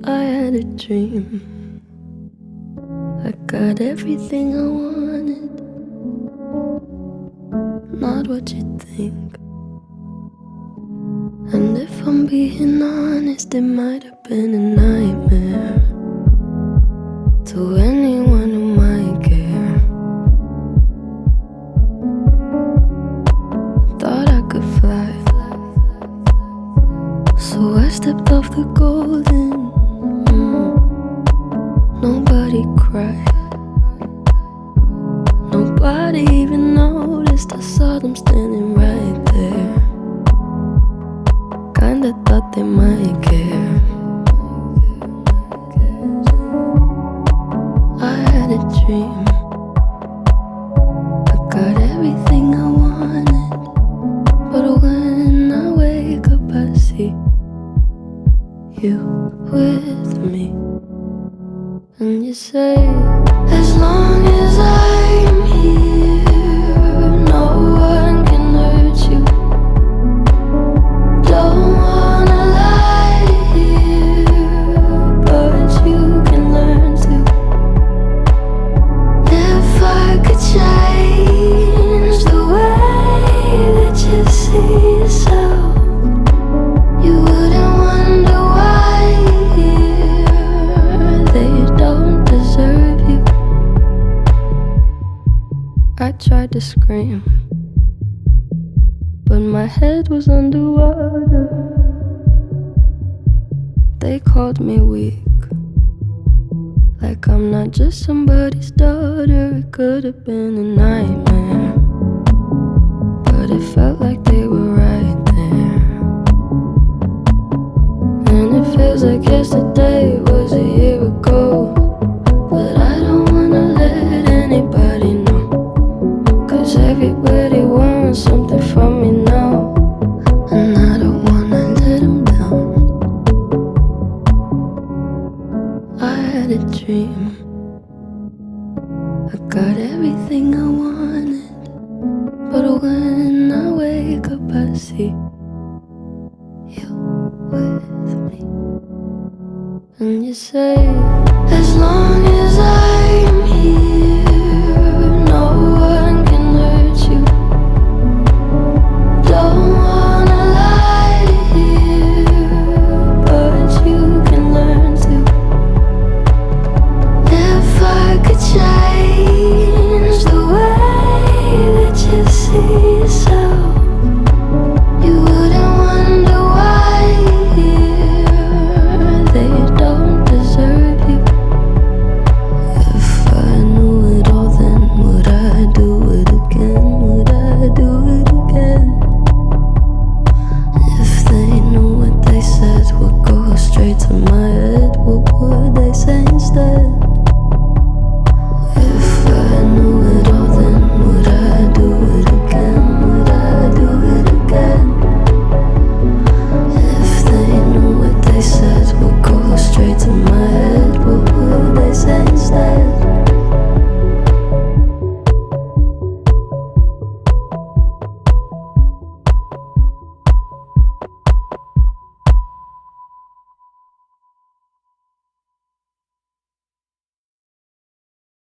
I had a dream. I got everything I wanted, not what you think. And if I'm being honest, it might have been a nightmare to anyone who might care. Thought I could fly, so I stepped off the golden. Nobody cried, nobody even noticed. I saw them standing right there. Kinda thought they might care. I had a dream. I got everything I wanted, but when I wake up I see you with me. And you say, as long as I'm here, no one can hurt you. Don't wanna lie here, but you can learn to. If I could change the way that you see yourself, you wouldn't wonder why they don't deserve you. I tried to scream, but my head was underwater. They called me weak, like I'm not just somebody's daughter. It could have been a nightmare, but it felt like they were right there. And it feels like yesterday was a year ago, but I don't wanna let anybody know, 'cause everybody wants something from me now, and I don't wanna let them down. I had a dream. I got everything I wanted, but when I wake up I see you with me. And you say, as long